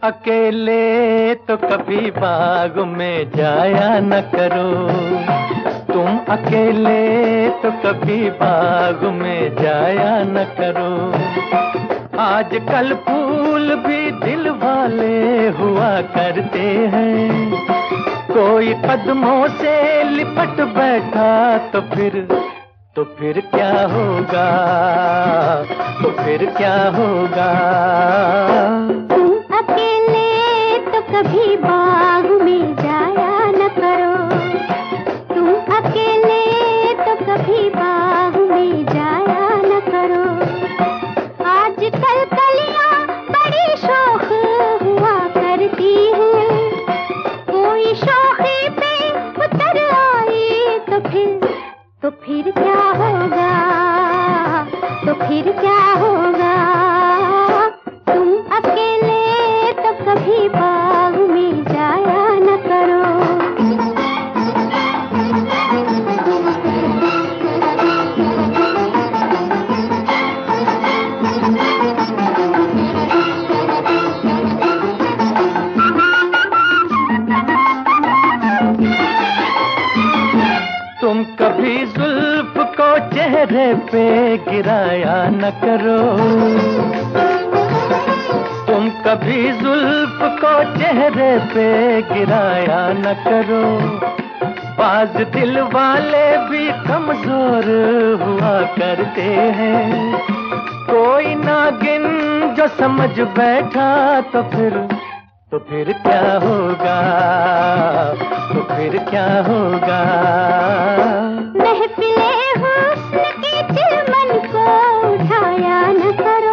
अकेले तो कभी बाग में जाया न करो, तुम अकेले तो कभी बाग में जाया न करो। आजकल फूल भी दिल वाले हुआ करते हैं, कोई कदमों से लिपट बैठा तो फिर क्या होगा, तो फिर क्या होगा। तुम अकेले तो कभी बाग में जाया न करो, तुम अकेले तो कभी बाग में जाया न करो। आजकल कलियां बड़ी शौक हुआ करती हैं, कोई शौकी पे उतर आई तो फिर क्या होगा, तो फिर क्या होगा। तुम अकेले तो कभी बाग में जाया न करो। तुम कभी जुल्फ को चेहरे पे गिराया न करो, तुम कभी जुल्फ को चेहरे पे गिराया न करो। बाज दिल वाले भी कमजोर हुआ करते हैं, कोई नागिन जो समझ बैठा तो फिर क्या होगा, तो फिर क्या होगा। महफिले हुस्न की चिलमन को उठाया न करो,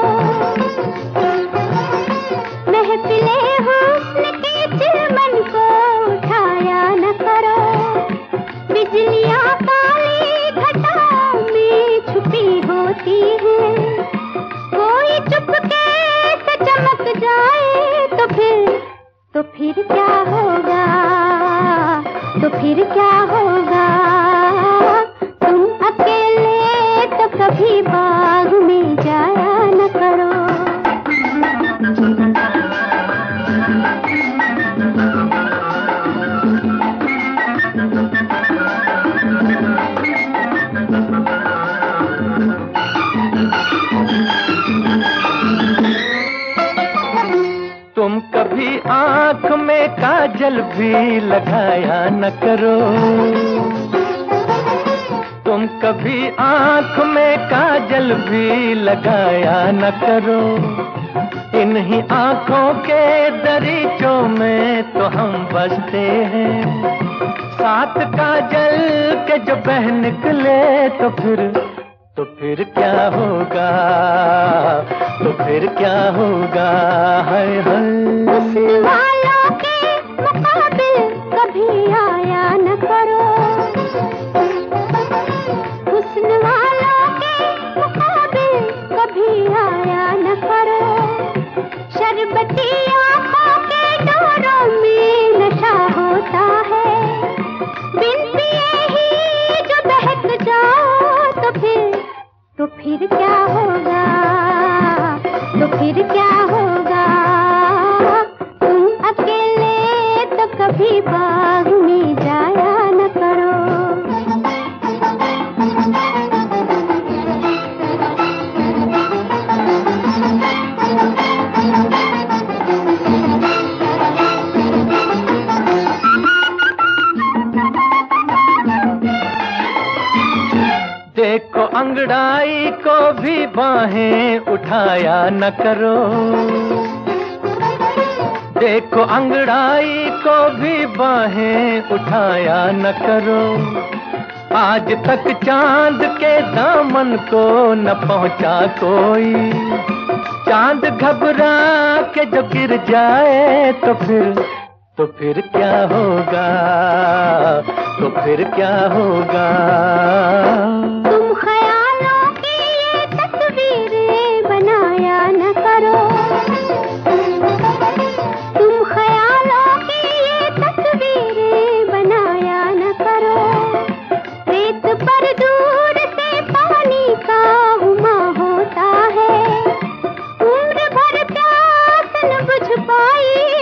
महफिले हुस्न की चिलमन को उठाया न करो। बिजलियां काली घटाओं में छुपी होती हैं, कोई चुपके से चमक जाए तो फिर क्या होगा, तो फिर क्या होगा। तुम अकेले तो कभी बाग में जाया न करो। तुम कभी आँख में काजल भी लगाया न करो, तुम कभी आँख में काजल भी लगाया न करो। इन्हीं आँखों के दरीचों में तो हम बसते हैं, साथ काजल के जो बह निकले तो फिर क्या होगा, तो फिर क्या होगा। हाय हाय। हुस्न वालों के मुकाबिल कभी आया न करो, हुस्न वालों के मुकाबिल कभी आया न करो। शरबती आंखों के डोरों में नशा होता है, बिन पिए ही जो बहक जाओ तो फिर क्या होगा, तो फिर क्या होगा। तुम अकेले तो कभी बाग में जाया न करो। देखो अंगड़ाई को भी बाहें उठाया न करो, देखो अंगड़ाई को भी बाहें उठाया न करो। आज तक चांद के दामन को न पहुंचा कोई, चांद घबरा के जो गिर जाए तो फिर क्या होगा, तो फिर क्या होगा। तुम ख्यालों की ये तस्वीरें बनाया न करो, तुम ख्यालों की ये तस्वीरें बनाया न करो। रेत पर दूर से पानी का उमा होता है, उम्र भर प्यास न बुझ पाई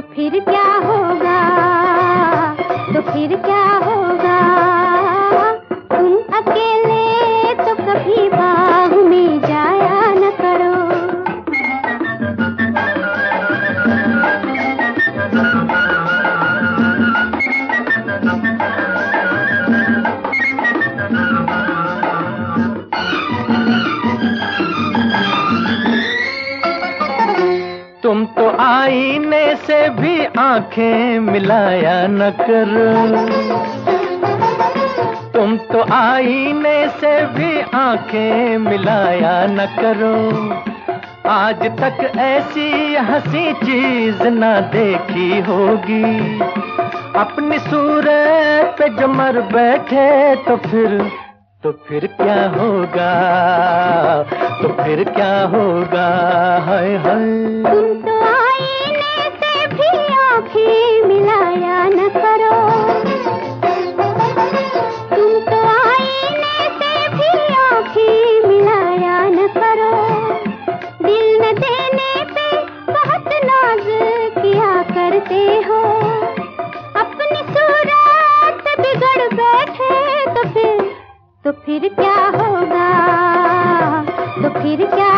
फिर क्या होगा, तो फिर क्या होगा। तुम अकेले तो कभी बाग में जाया न करो। तुम तो आईने से भी आंखें मिलाया न करो। तुम तो आईने से भी आंखें मिलाया न करो। आज तक ऐसी हंसी चीज ना देखी होगी। अपनी सूरत पे जो मर बैठे तो फिर क्या होगा, तो फिर क्या होगा। हाय हाय। तुम तो आईने से भी आंखें मिलाया न करो। तुम तो आईने से भी आंखें मिलाया न करो। दिल न देने पे बहुत नाज किया करते हो। अपनी सूरत बिगड़ बैठे तो फिर क्या होगा, तो फिर क्या